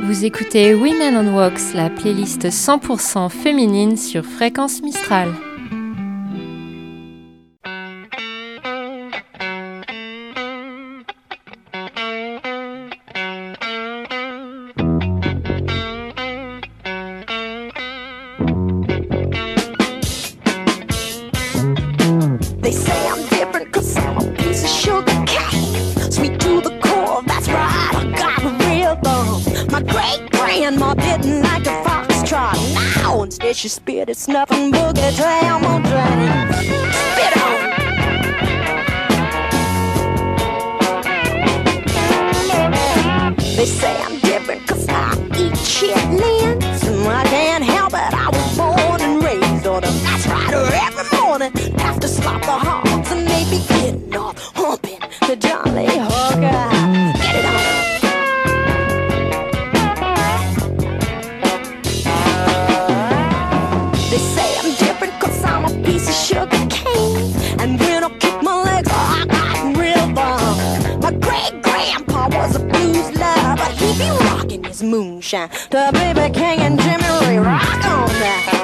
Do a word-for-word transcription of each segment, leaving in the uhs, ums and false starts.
Vous écoutez Women on Walks, la playlist cent pour cent féminine sur Fréquence Mistral. They say I'm different cause I'm a piece of sugar cane. Sweet to the core, that's right, I got a rhythm. My great-grandma didn't like the foxtrot. Now instead she spit it, snuffing boogie down my drain. Spit on! They say I'm different cause I eat chitlins. And I can't help it, I was born and raised on them. That's right, every morning have to slop the hogs and they be getting off, humping the Johnny Hooker. Get it on. They say I'm different cause I'm a piece of sugar cane. And when I kick my legs, oh, I got rhythm. My great-grandpa was a blues lover, but he be rocking his moonshine to B B King and Jimmy Ray. Rock on that.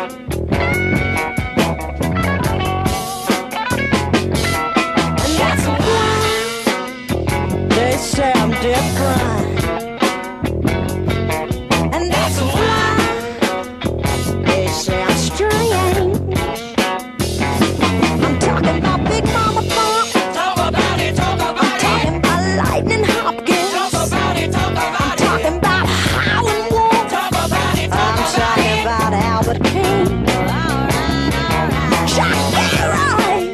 Say I'm different, and that's why they say I'm strange. I'm talking about Big Mama Funk. Talk about it, talk about I'm it. Talking about Lightning Hopkins. Talk about it, talk about I'm it. Talking about Howlin' Wolf. Talk about it, talk I'm about talking it. About Albert King. Chuck Berry.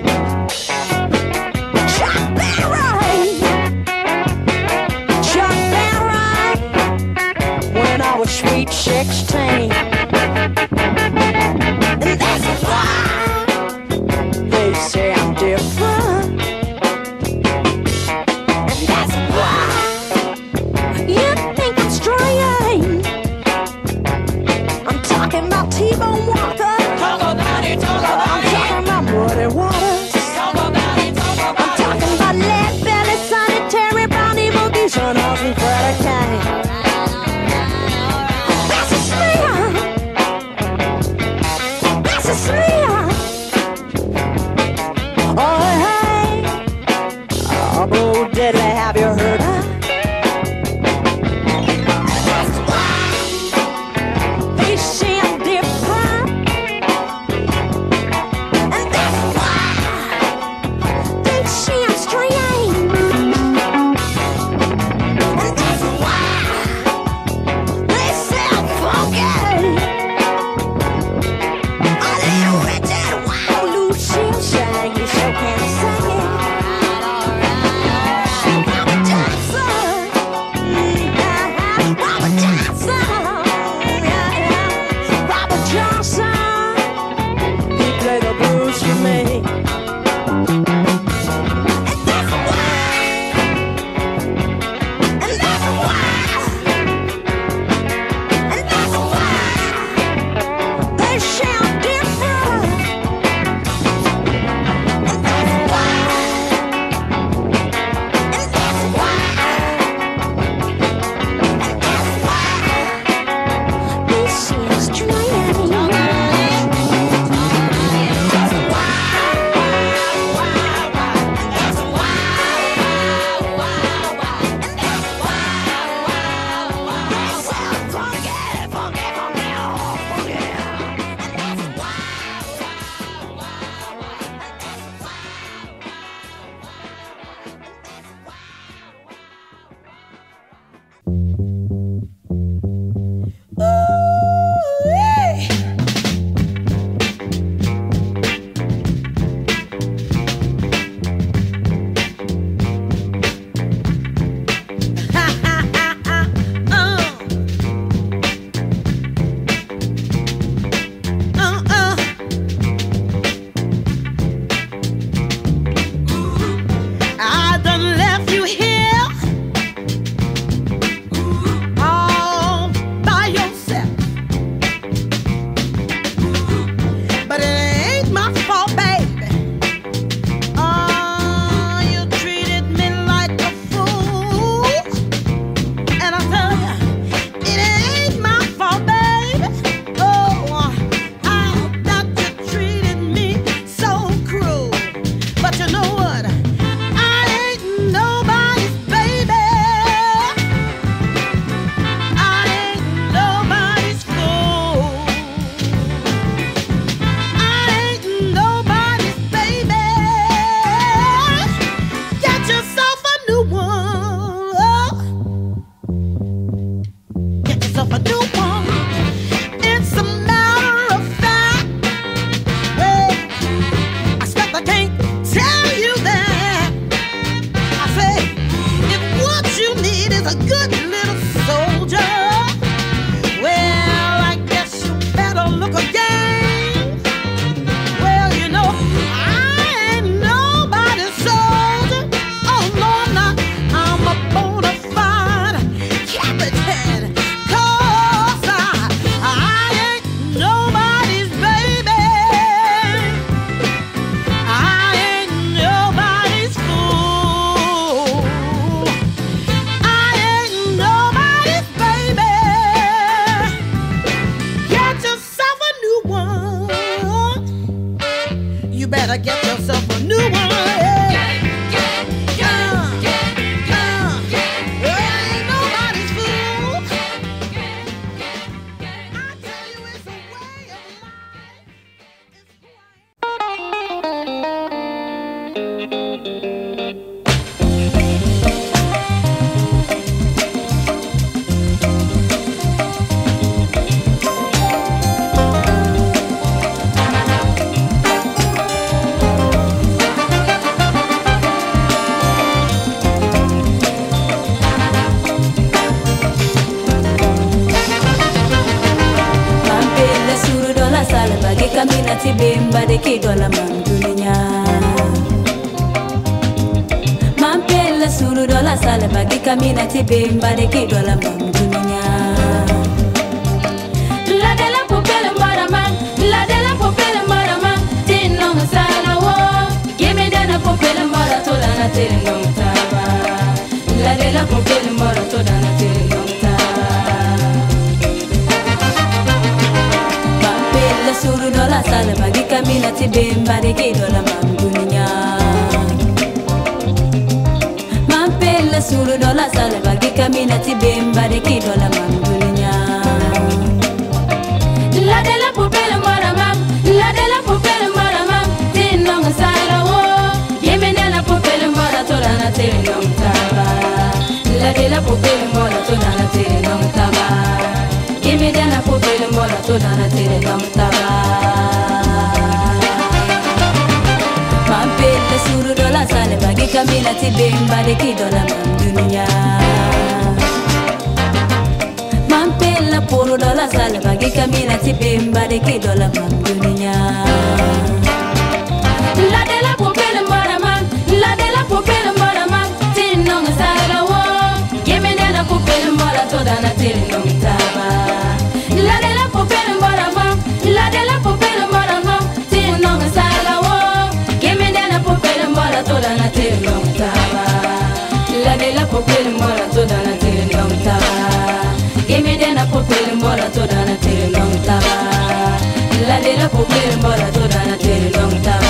Chuck Berry. Sweet sixteen, and that's why they say I'm different, and that's why you think I'm strange. I'm talking about T-Bone Walker. Talk about it, talk about I'm it. Talking about Muddy Waters. Talk about it, talk about I'm talking about Lead Belly, Sonny Terry, Brownie Boogie, Son House, and Freddie Kane. tibemba de kidola mandunya mampela suru dola sala bagi kamina tibemba de kidola mandunya la de la popela maraman la de la popela maraman tinno sala wo give me dana popela mara tola na tinno taba la de la popela mara tola na tinno suru dola sala bagi kamina tibemba de kidola mandunya mampela suru dola sala bagi kamina tibemba de kidola mandunya la de la popela marama la de la popela marama tinno sala wo yemena la popela mara tola na tinno taba la de la popela mara tola na tinno taba yemena la popela mara tola na tinno taba mampela suru dola sala bagi kamina tibemba de kidola mandunya mampela puru dola sala bagi kamina tibemba de kidola mandunya la de la popela marama la de la popela marama tinno sala wo yemena la popela mara toda na tinno taba la de la popela marama la de la popela marama tinno sala wo yemena la popela mara toda na tinno taba la de la popela mara toda na tinno taba yemena la popela mara toda na tinno taba la de la popela mara toda na tinno taba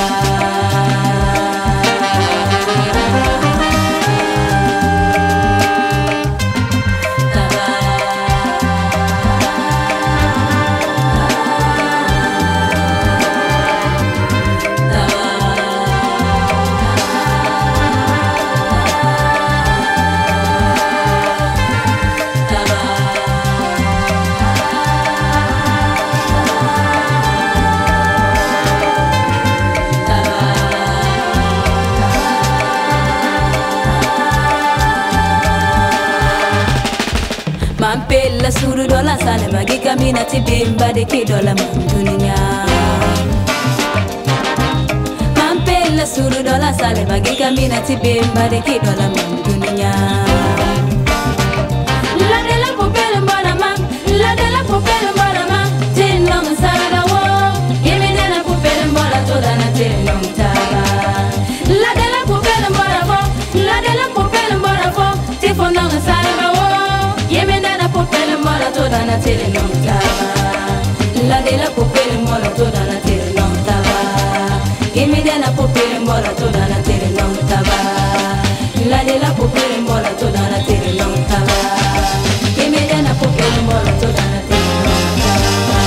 mampela suru dola sala bagi kamina tibemba de kidola mandunya mampela suru dola sala bagi kamina tibemba de kidola mandunya la de la popela marama la de la popela marama tinno sala wo yemena la popela mara toda na tinno taba la de la popela marama la de la popela marama tifono sala wo yemena la popela mara toda na tinno taba la de la popela mara toda na tinno taba yemena la popela mara toda na tinno taba la de la popela mara toda na tinno taba yemena la popela mara toda na tinno taba.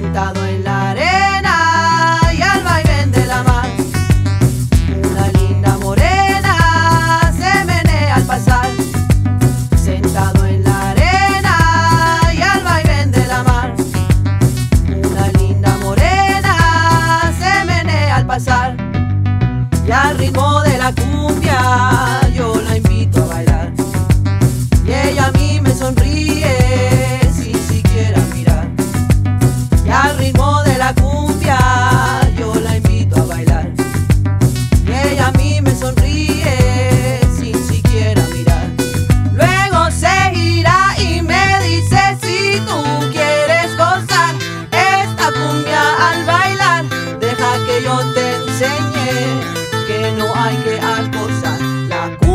sentado en la arena y al vaivén de la mar. Una linda morena se menea al pasar, sentado en la arena y al vaivén de la mar. Una linda morena se menea al pasar, y al ritmo de la cumbia yo la invito a bailar, y ella a mí me sonríe sin siquiera mirar. Y al ritmo de la cumbia yo la invito a bailar, y ella a mí me sonríe sin siquiera mirar. Luego se gira y me dice: si tú quieres gozar esta cumbia al bailar, deja que yo te enseñe que no hay que acosar. La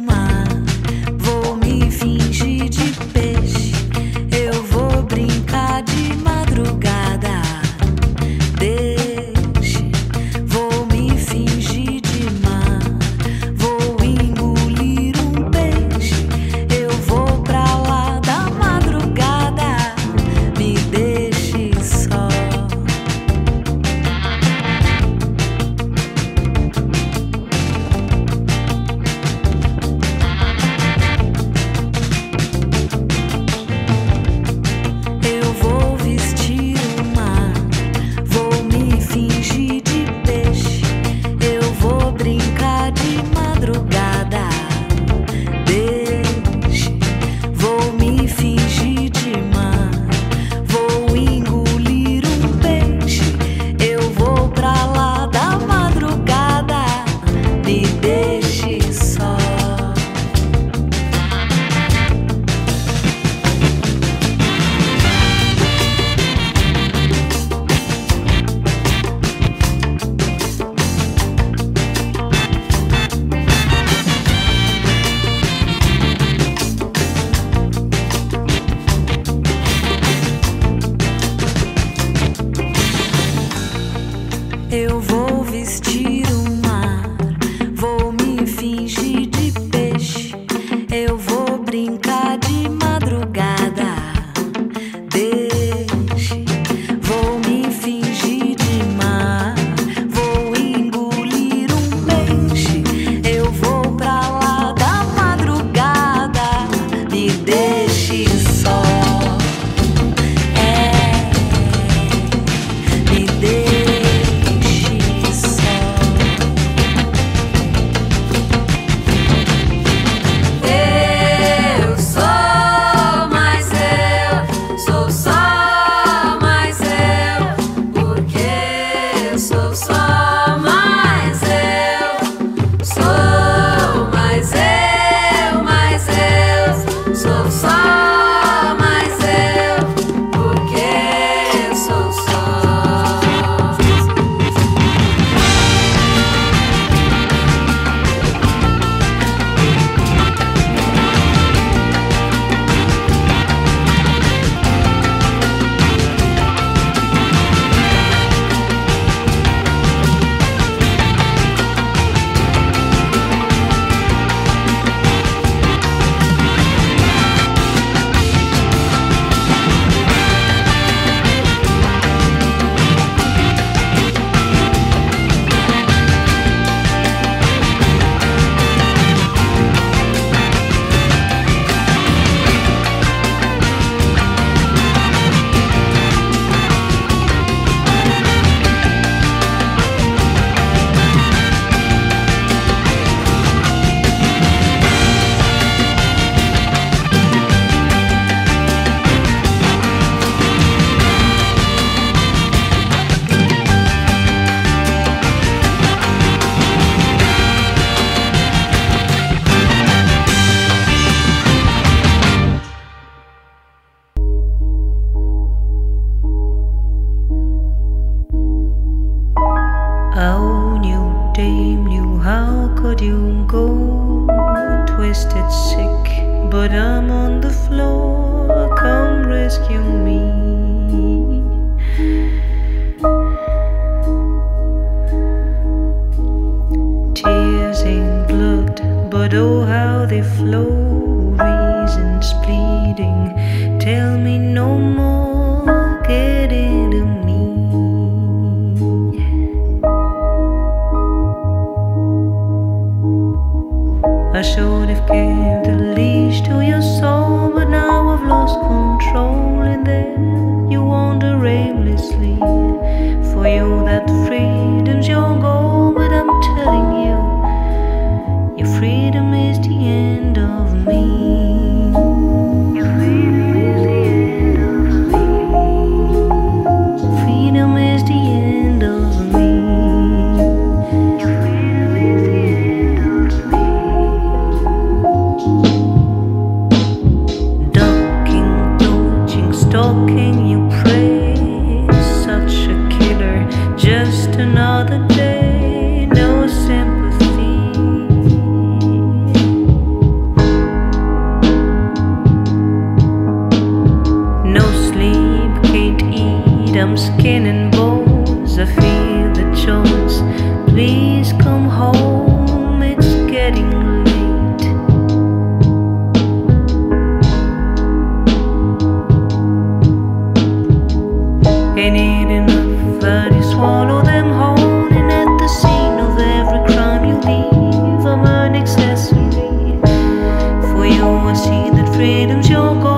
mar, vou me fingir de peixe, eu vou brincar de madrugada. Deixe, vou me fingir de mar, vou engolir um peixe, eu vou pra lá da madrugada. Me deixe só. Eu vou vestir o mar, vou me fingir de peixe, eu vou brincar de madrugada. Deixe, vou me fingir de mar, vou engolir um peixe, eu vou pra lá da madrugada. Me deixe só. Eu vou vestir o mar, vou me fingir de peixe, eu vou brincar de madrugada. Deixe, vou me fingir de mar, vou engolir um peixe, eu vou pra lá da madrugada. Me deixe só. É, me deixe só. Eu sou mais eu, sou só mais eu, porque eu sou só mais eu, sou mais eu, mais eu, sou só mais eu, porque eu sou só. Oh, new dame, new, how could you go twisted sick? But I'm on the floor, come rescue me. Tears ain't blood, but oh how they flow. Reasons bleeding, tell me no more, get into me. I should have gave the leash to your soul, but now I've lost control, and then you wander aimlessly. For you that freedom's your goal, but I'm telling you, your freedom is the end of me. Your freedom is the end of me. Freedom is the end of me. Your freedom is the end of me. Ducking, dodging, stalking, you pray. Such a killer, just another day. from skin and bones. I feel the choice. Please come home, it's getting late. Ain't it enough that you swallow them whole? And at the scene of every crime you leave, I'm an accessory. For you I see that freedom's your goal.